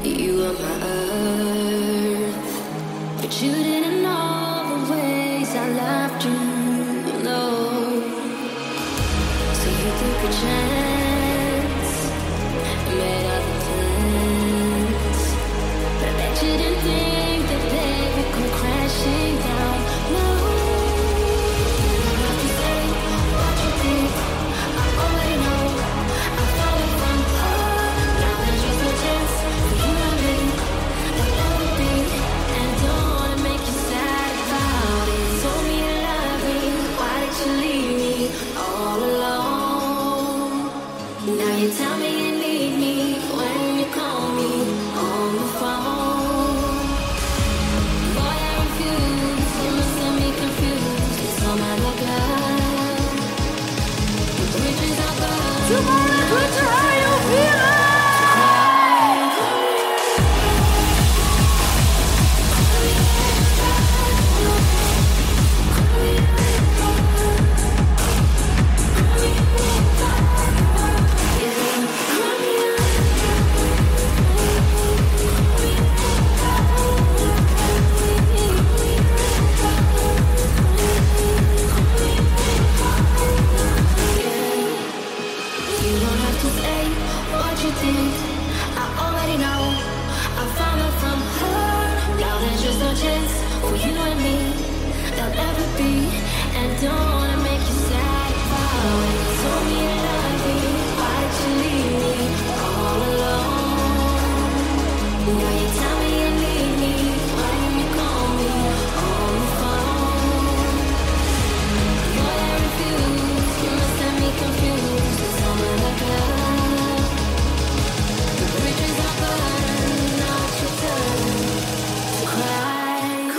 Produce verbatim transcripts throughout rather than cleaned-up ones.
You were my earth, but you didn't know the ways I loved you, no. So you took a chance, made other plans, but I bet you didn't think that they would come crashing down, no. You don't have to say what you think, I already know. I'm falling from her, now there's just no chance for you and me. There'll never be, and don't wanna make you sad about it. Told me you love me, why did you leave me all alone? Now you tell me you need me when you call me on the phone. Boy, I refuse, you must have me confused. It's all my love. The bridges are burned. Tomorrow, Twitter, how you feeling? You don't have to say what you think, I already know. I found out from her, now there's just no chance for you and me. There'll never be, and don't wanna make you sad about it. Told me you love me, why did you leave me all alone? Now you tell me you need me when you call me on the phone. Boy, I refuse, you must have me confused. It's all my love. The bridges are burned, now it's your turn to cry.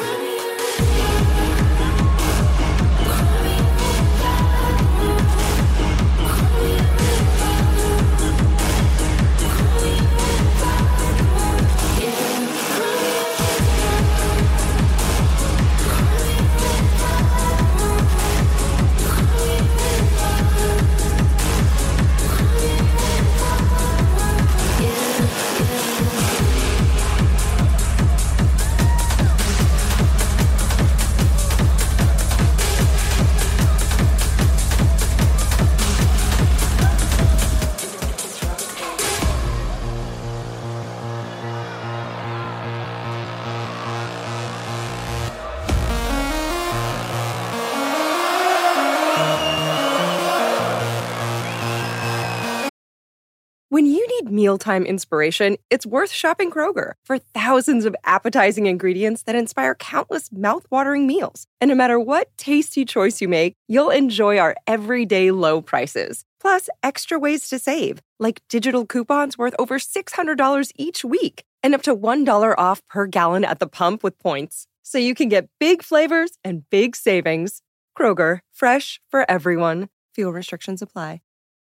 When you need mealtime inspiration, it's worth shopping Kroger for thousands of appetizing ingredients that inspire countless mouth-watering meals. And no matter what tasty choice you make, you'll enjoy our everyday low prices. Plus, extra ways to save, like digital coupons worth over six hundred dollars each week and up to one dollar off per gallon at the pump with points. So you can get big flavors and big savings. Kroger, fresh for everyone. Fuel restrictions apply.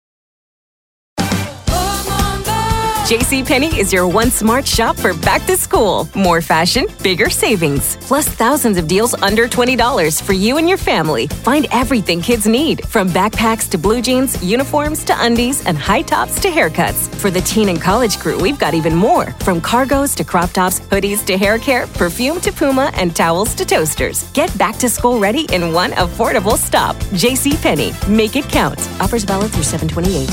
JCPenney is your one smart shop for back to school. More fashion, bigger savings. Plus thousands of deals under twenty dollars for you and your family. Find everything kids need, from backpacks to blue jeans, uniforms to undies, and high tops to haircuts. For the teen and college crew, we've got even more. From cargos to crop tops, hoodies to hair care, perfume to Puma, and towels to toasters. Get back to school ready in one affordable stop. JCPenney. Make it count. Offers valid through seven twenty-eight.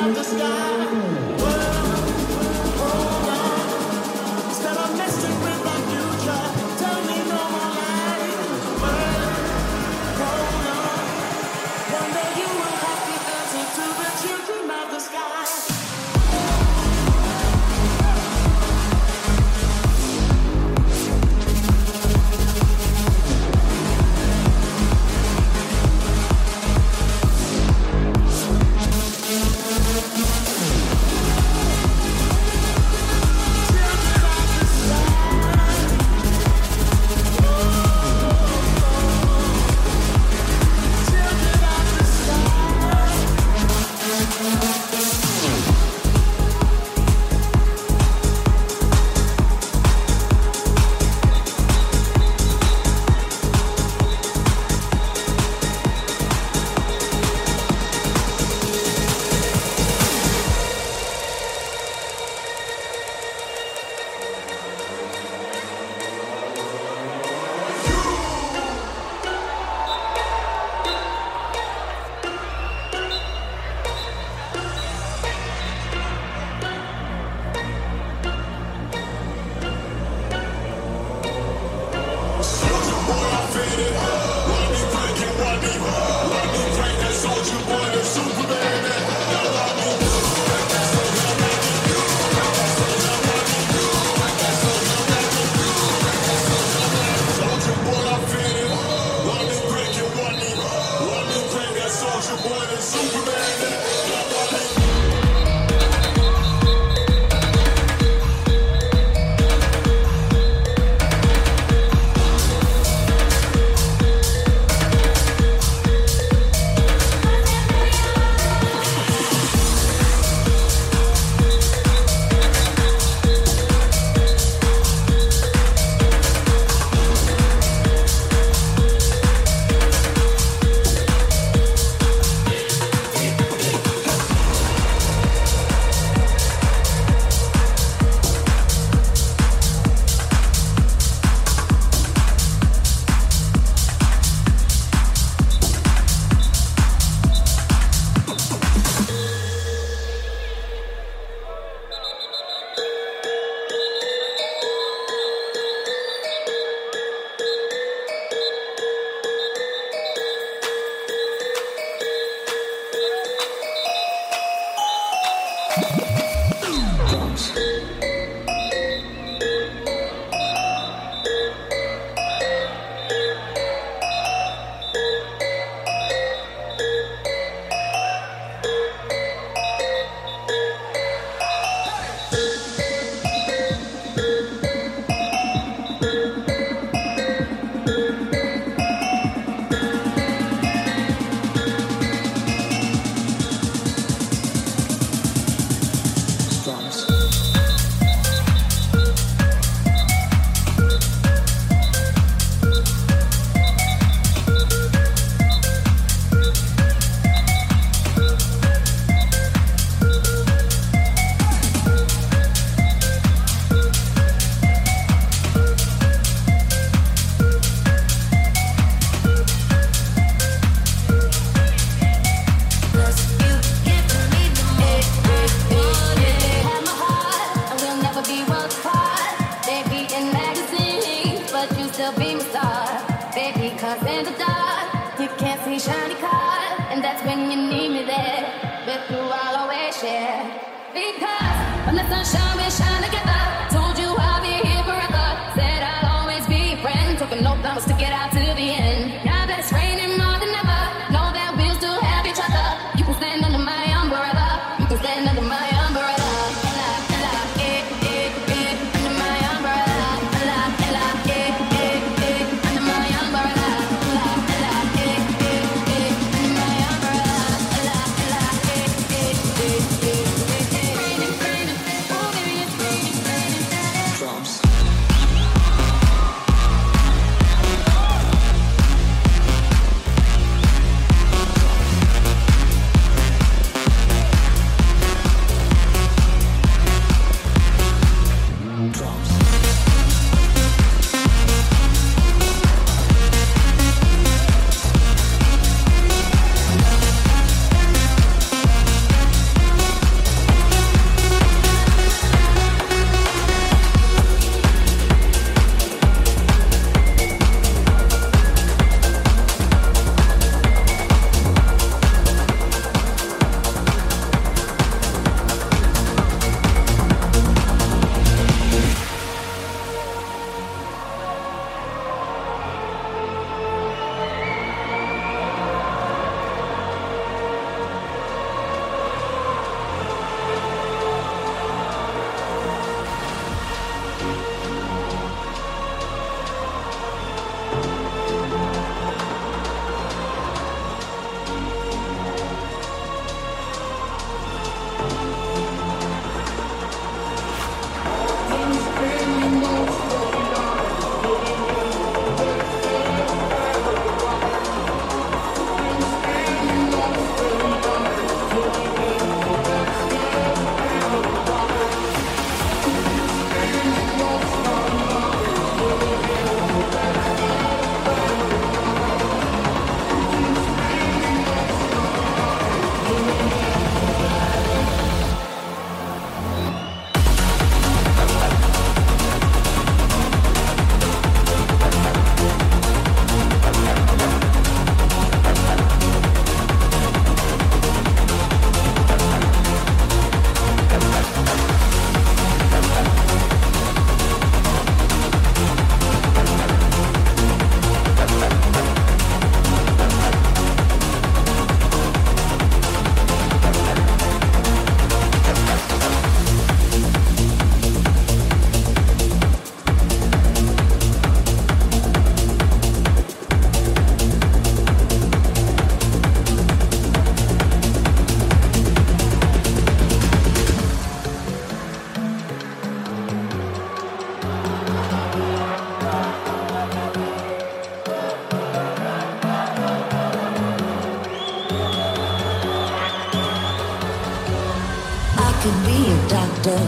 Moving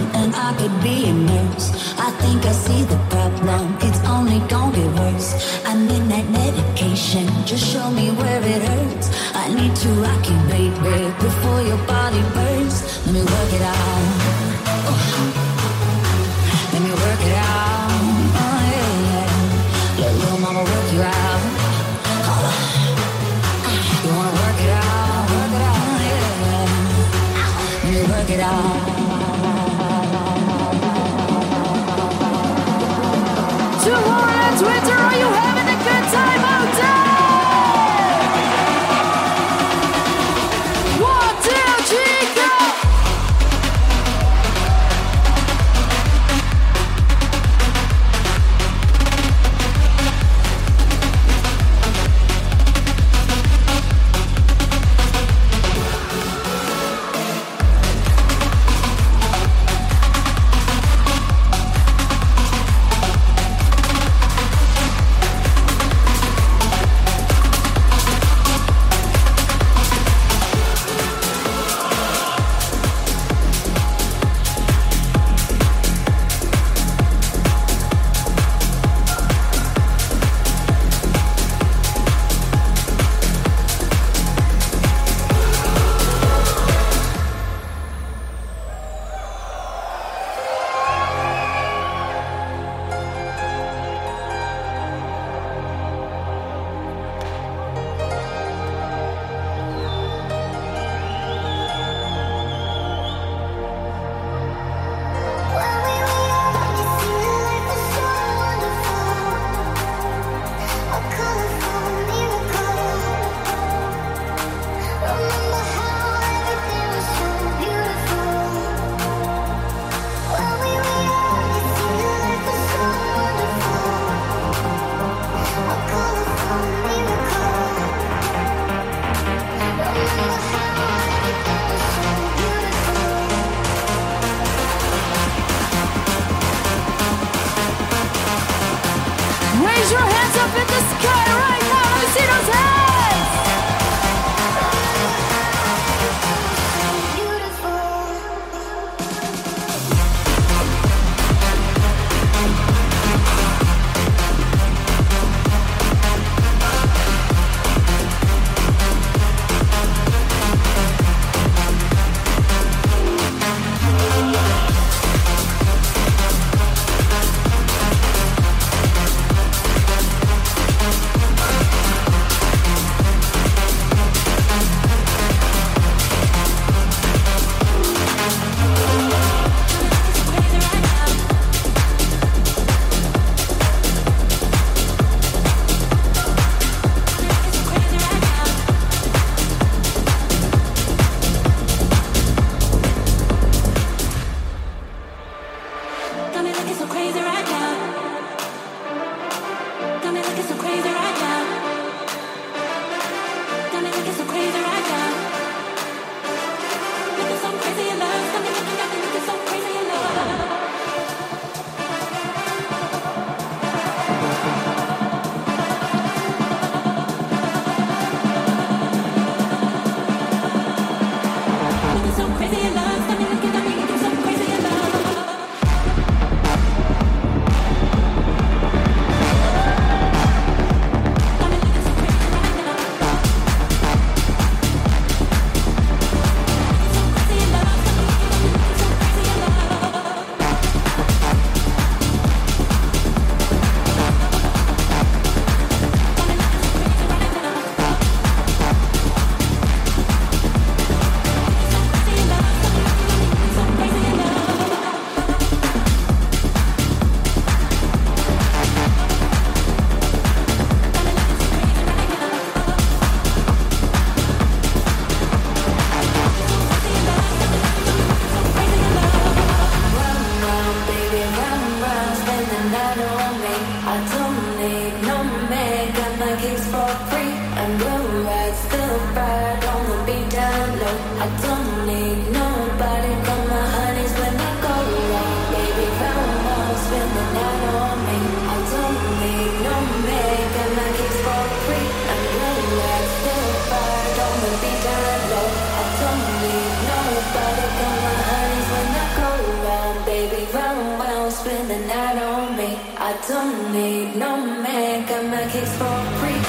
and I could be a nurse. I think I see the problem, it's only gonna get worse. I need that medication, just show me where it hurts. I need to rock you, baby, before your body bursts. Let me work it out. Oh. Let me work it out. Oh, yeah, yeah. Let little mama work you out. Hold on. You wanna work it out? Work it out. Oh, yeah, yeah. Let me work it out. Tomorrow on Twitter, are you having a good time out there? One, two, three, go! Raise your hands up in the sky right now. Let me see those hands. Nobody got my honey's when I go around. don't need no man, got my kicks for free.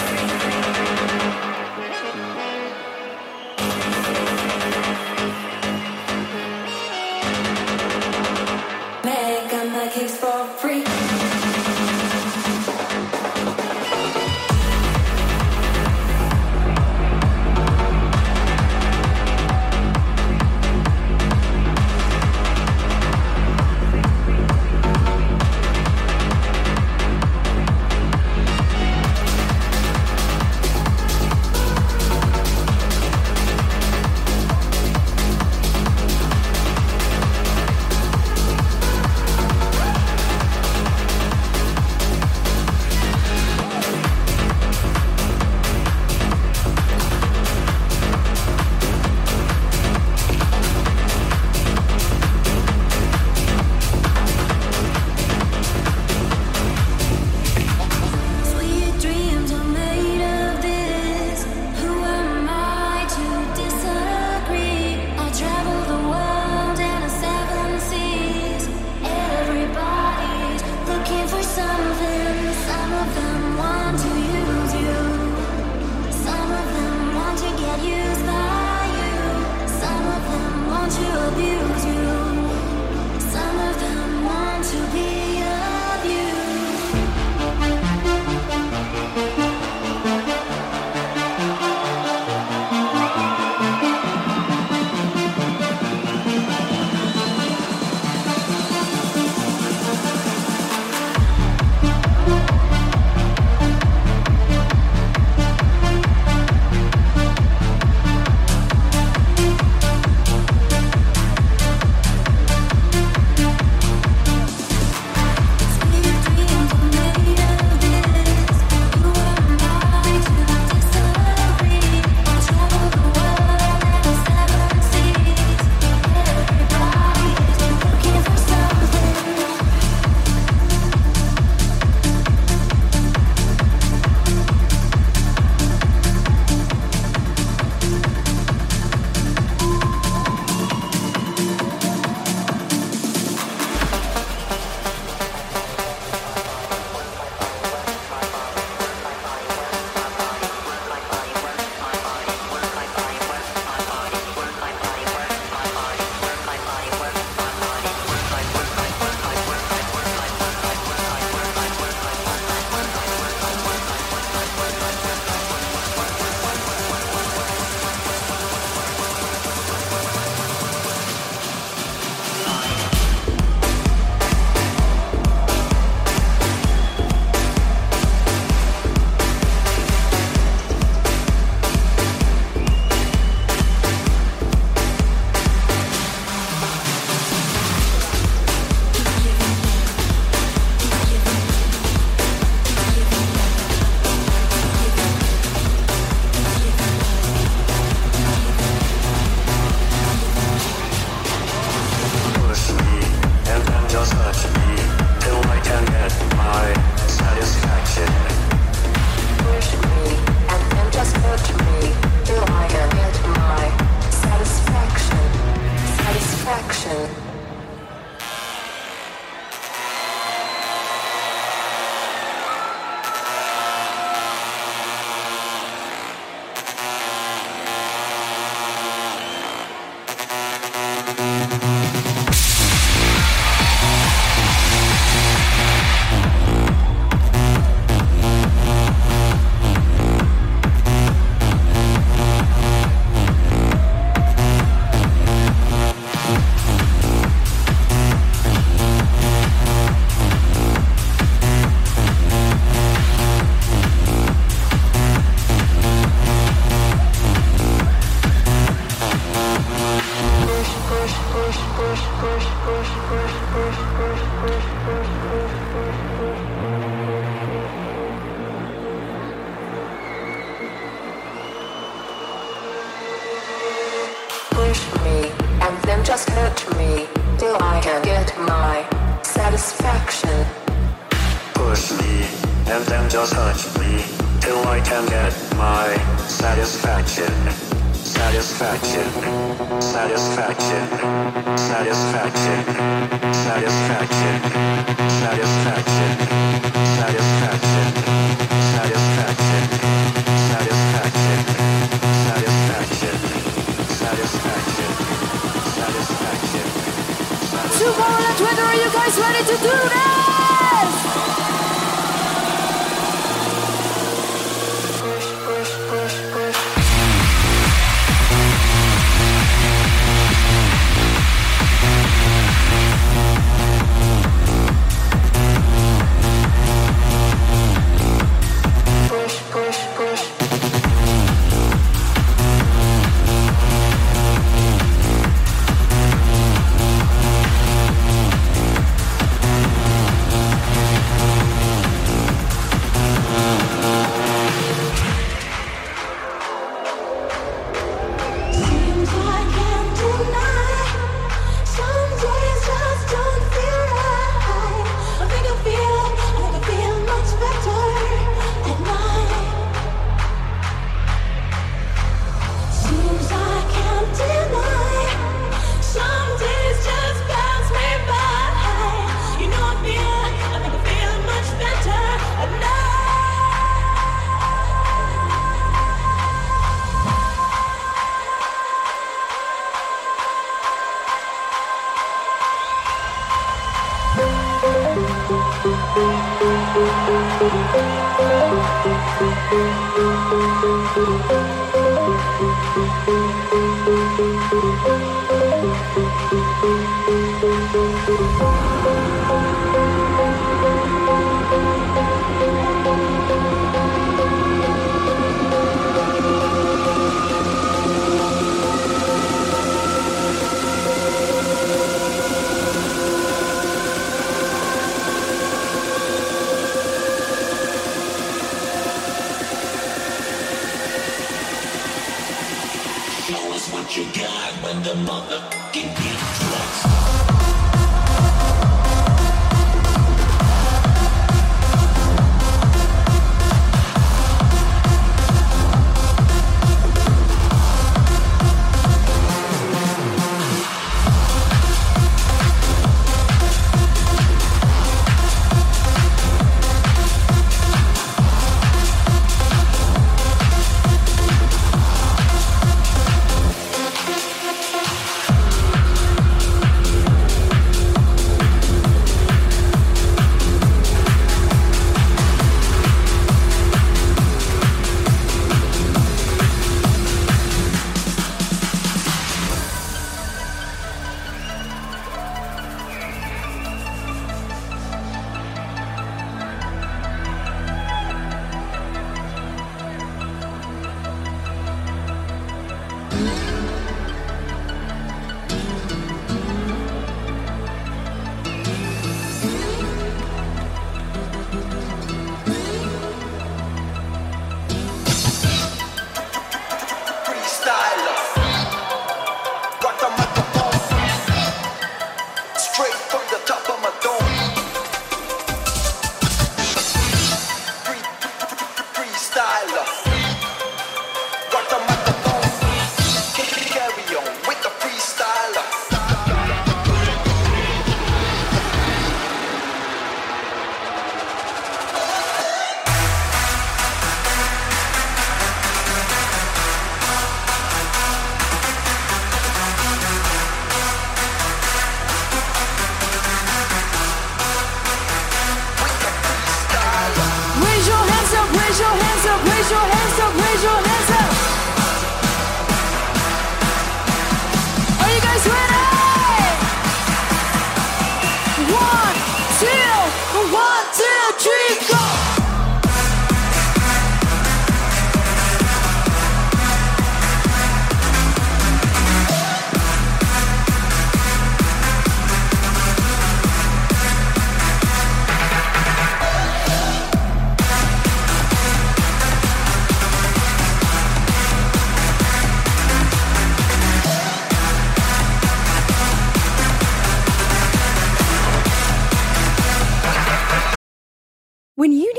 Man, got my kicks for free. just hurt me till I can get my satisfaction. Push me and then just touch me till I can get my satisfaction. satisfaction, satisfaction, satisfaction, satisfaction, satisfaction, satisfaction, satisfaction, satisfaction, satisfaction, satisfaction, satisfaction. Tomorrow on Twitter, are you guys ready to do this?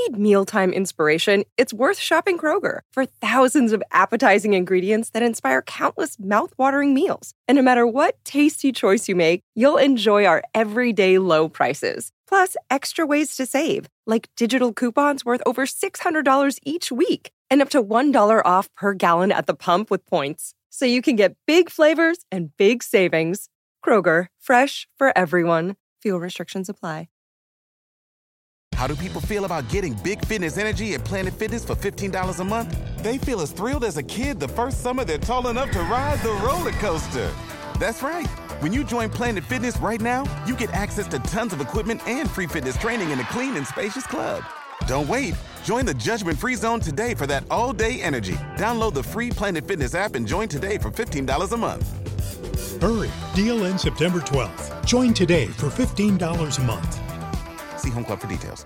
need mealtime inspiration, it's worth shopping Kroger for thousands of appetizing ingredients that inspire countless mouth-watering meals. And no matter what tasty choice you make, you'll enjoy our everyday low prices. Plus, extra ways to save, like digital coupons worth over six hundred dollars each week and up to one dollar off per gallon at the pump with points. So you can get big flavors and big savings. Kroger, fresh for everyone. Fuel restrictions apply. How do people feel about getting big fitness energy at Planet Fitness for fifteen dollars a month? They feel as thrilled as a kid the first summer they're tall enough to ride the roller coaster. That's right. When you join Planet Fitness right now, you get access to tons of equipment and free fitness training in a clean and spacious club. Don't wait. Join the judgment-free zone today for that all-day energy. Download the free Planet Fitness app and join today for fifteen dollars a month. Hurry. Deal ends September twelfth. Join today for fifteen dollars a month. See Home Club for details.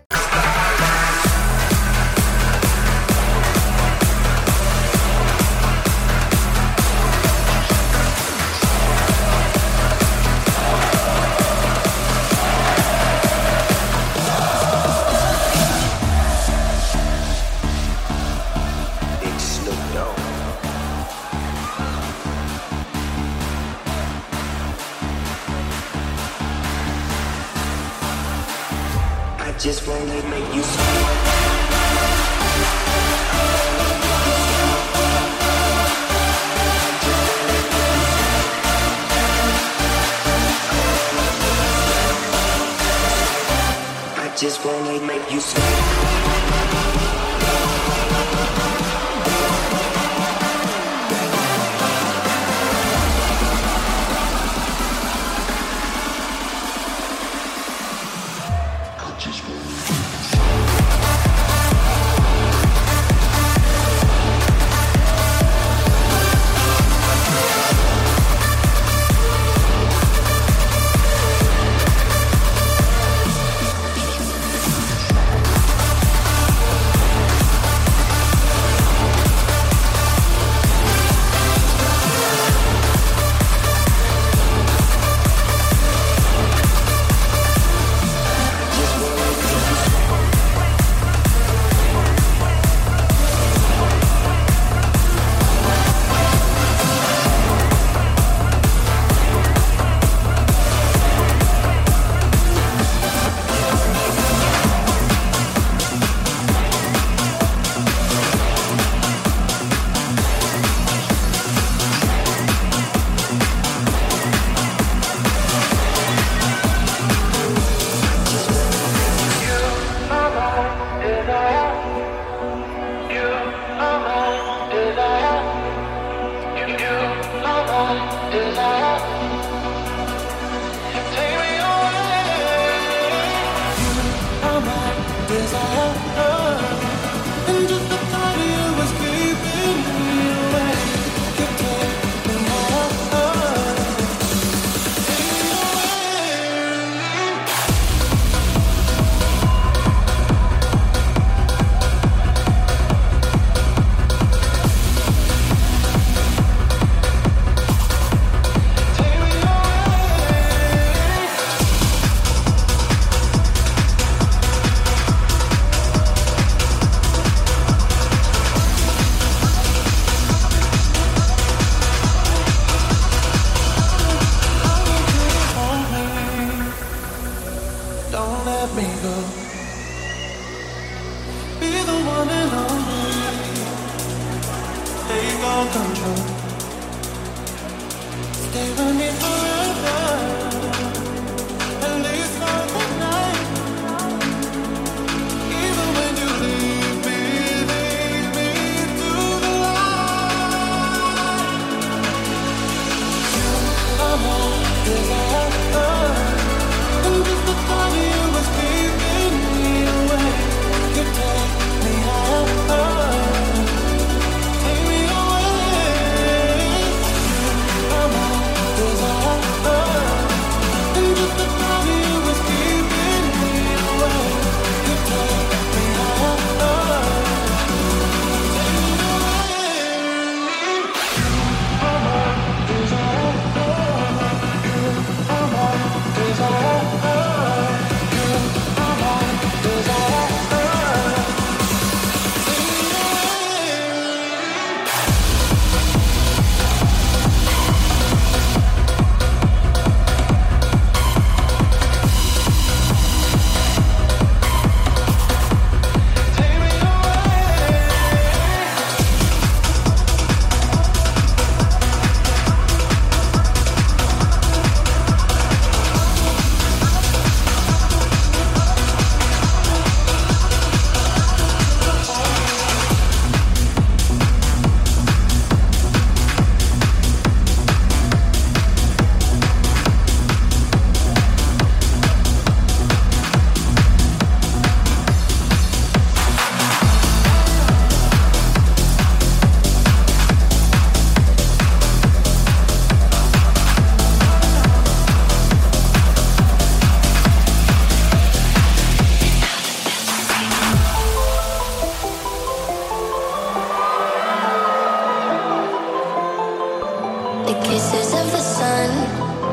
Just wanna make you I just wanna make you desire.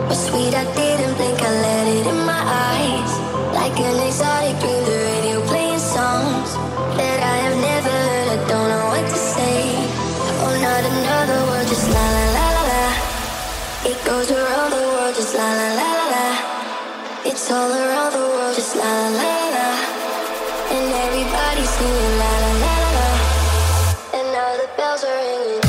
was sweet, I didn't blink, I let it in my eyes. Like an exotic dream, the radio playing songs that I have never heard, I don't know what to say. Oh, not another word, just la la la la la. It goes around the world, just la la la la la. It's all around the world, just la la la la. And everybody's singing la la la la la. And now the bells are ringing.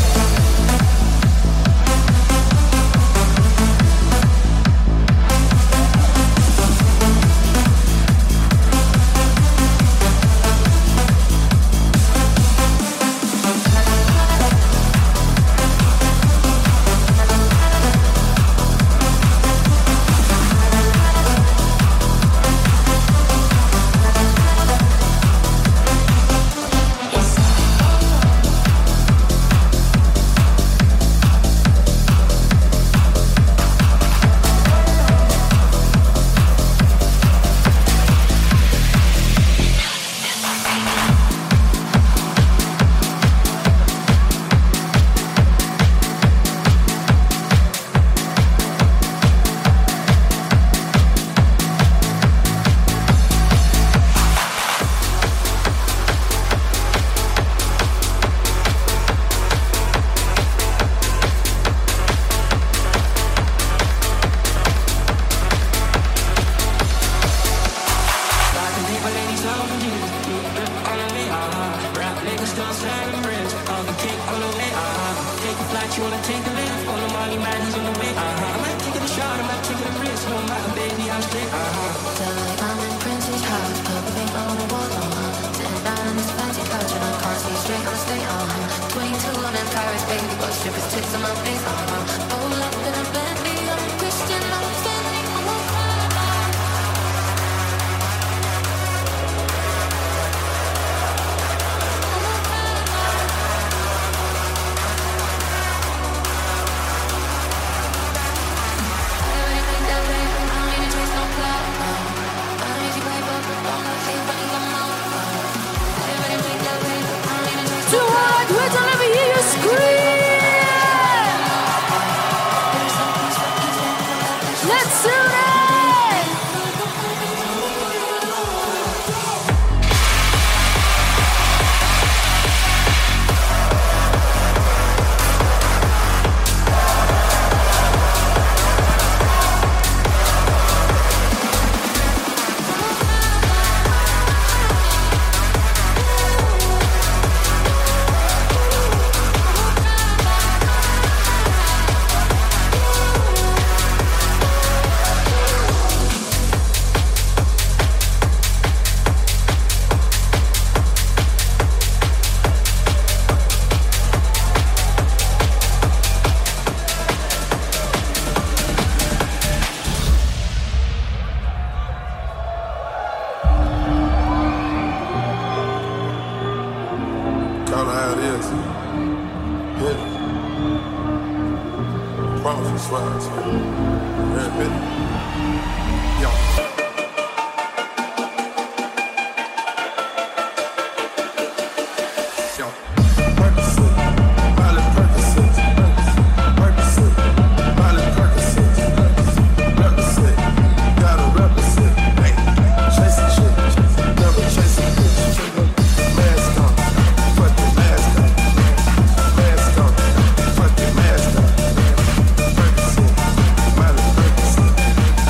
Mask on, fuck the mask on.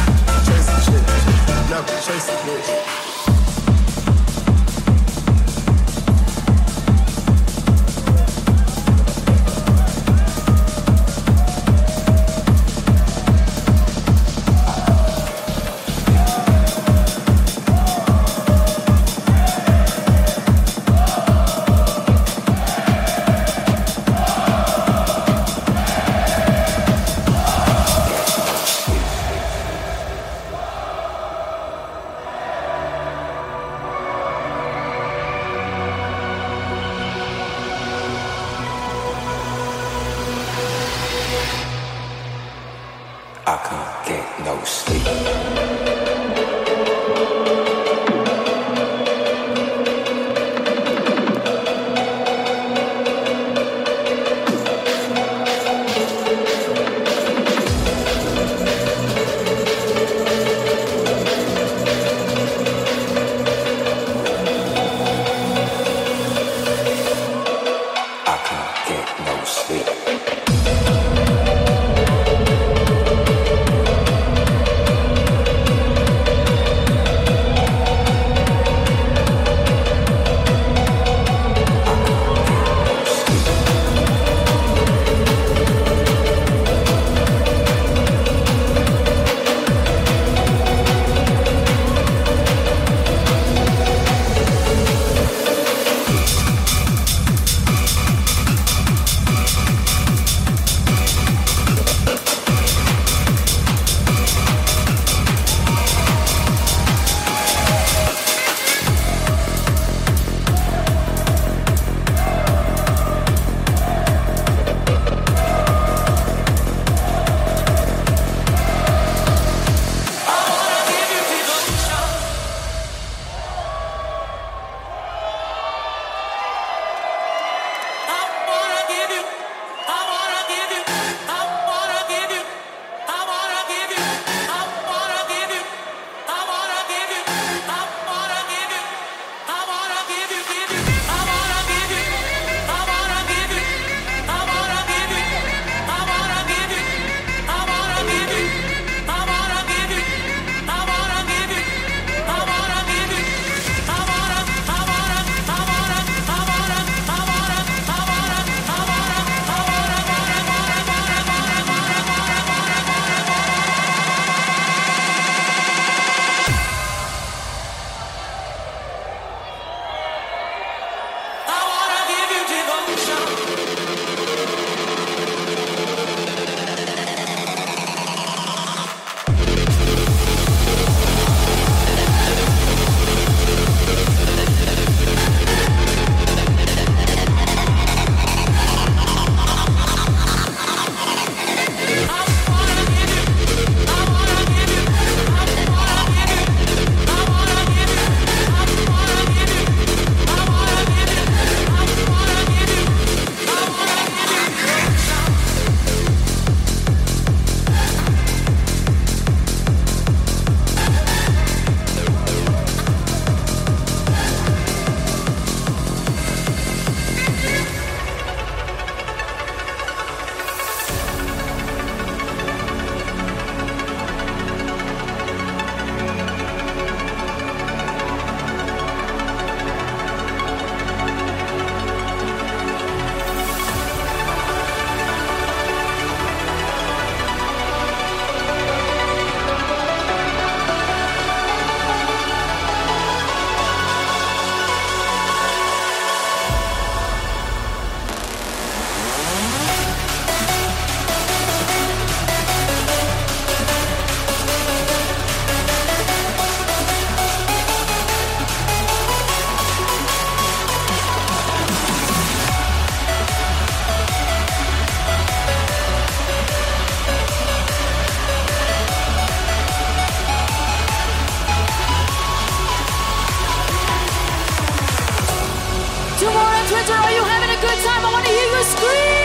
Two more on Twitter. Are you having a good time? I want to hear you scream.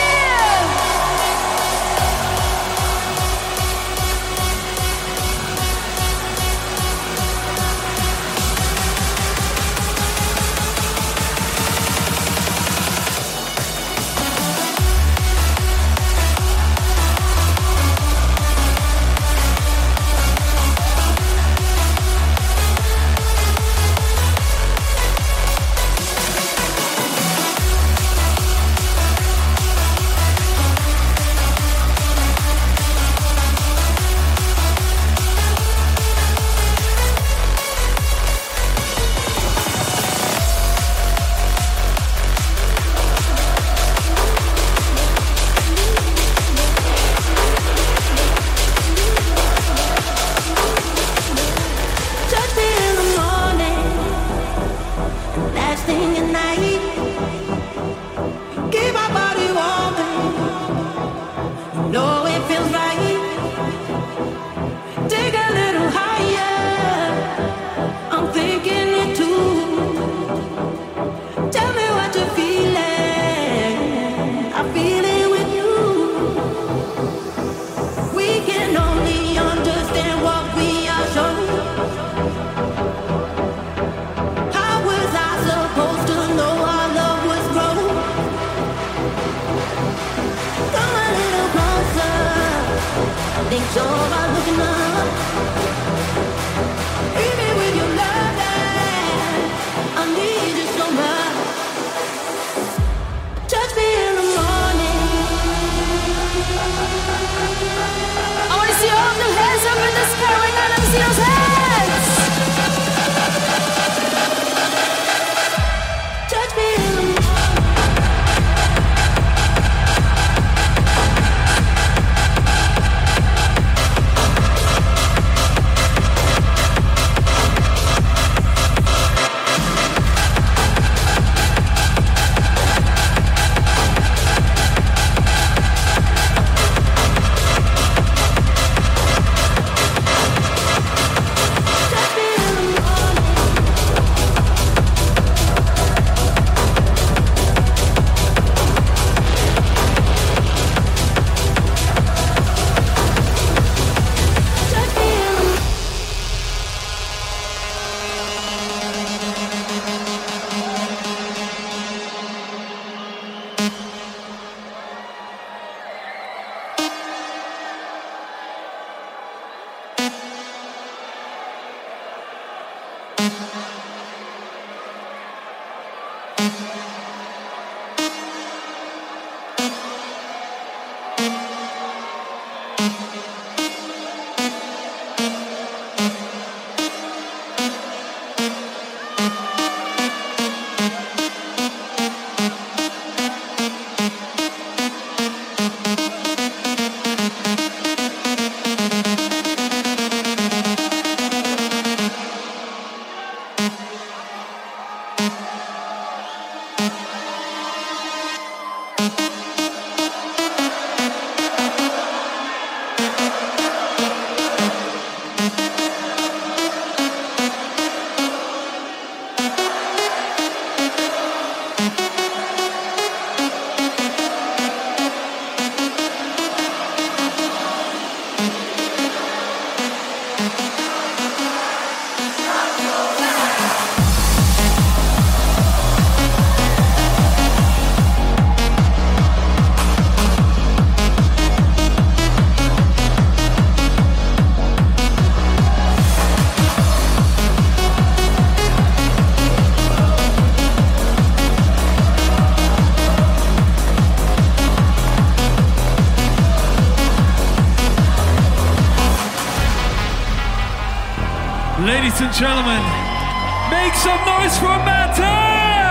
Ladies and gentlemen, make some noise for Matten!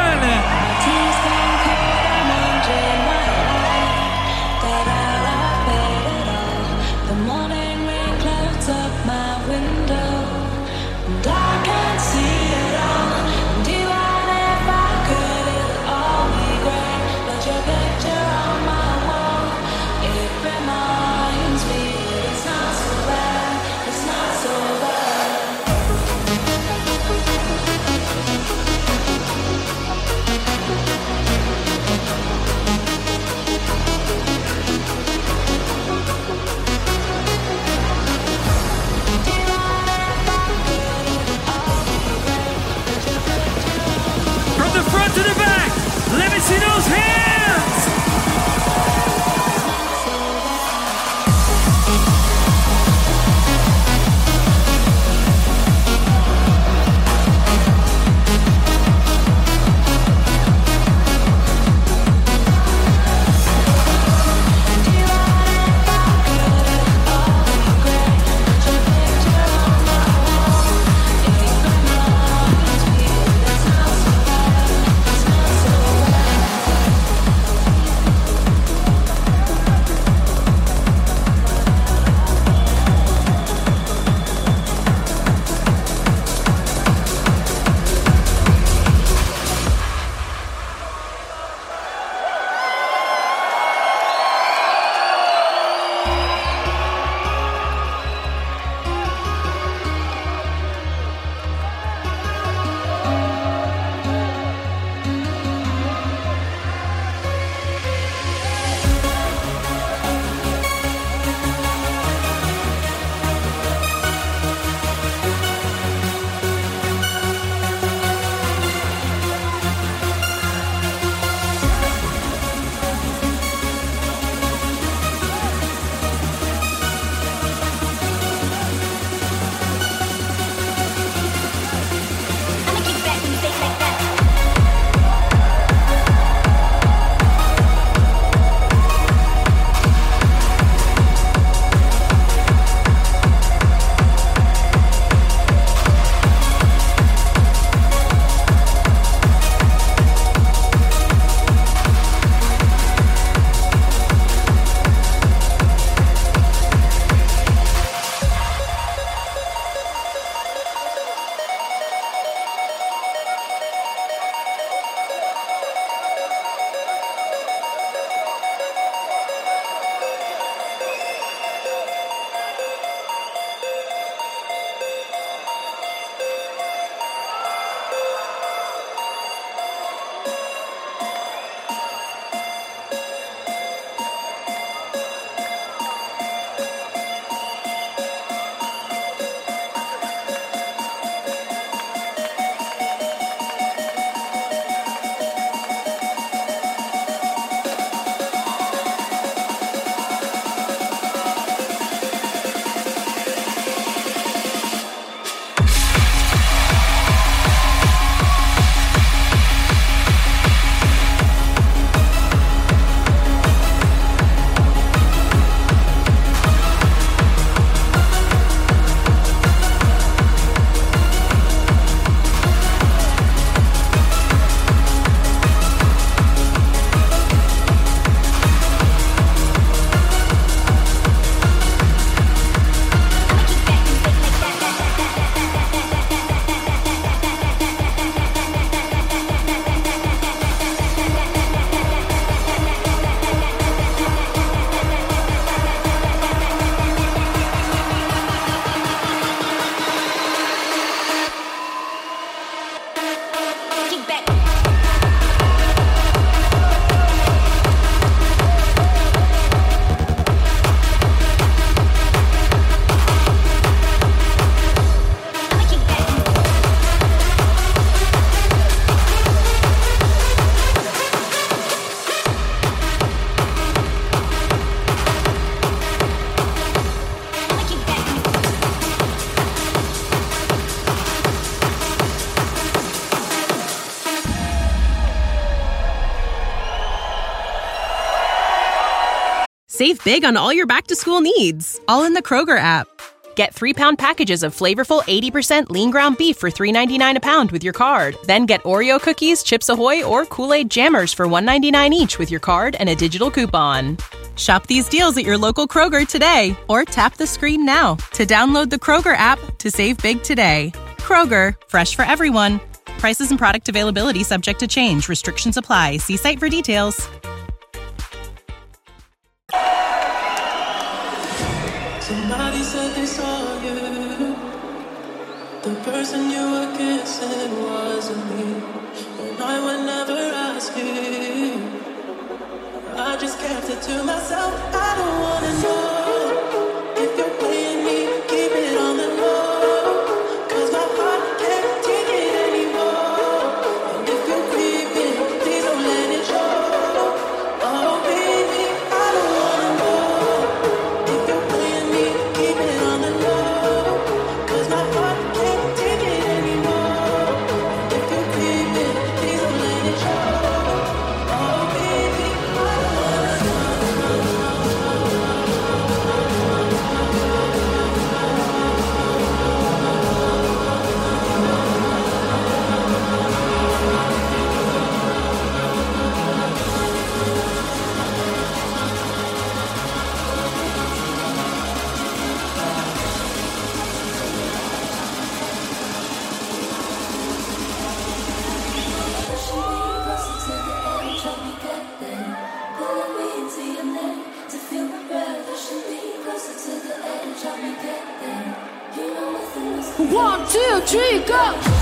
The morning rain clouds up my window, and I can't see it all. And even if I could, it'd all be great. But your picture on my wall, it reminds me that it's not so bad, it's not so bad. Save big on all your back-to-school needs, all in the Kroger app. Get three-pound packages of flavorful eighty percent lean ground beef for three ninety-nine a pound with your card. Then get Oreo cookies, Chips Ahoy, or Kool-Aid Jammers for one ninety-nine each with your card and a digital coupon. Shop these deals at your local Kroger today, or tap the screen now to download the Kroger app to save big today. Kroger, fresh for everyone. Prices and product availability subject to change. Restrictions apply. See site for details. Somebody said they saw you. The person you were kissing wasn't me. And I would never ask you. I just kept it to myself. I don't wanna know if you're playing me. Keep it on the low, 'cause my heart can't take it anymore. And if you're creeping, please don't let it show. Oh baby, I don't wanna know if you're playing me. Keep it on the low, 'cause my heart can't take it anymore. And if you're creeping, please don't let it show. Oh baby, I don't wanna know. One, two, three, go!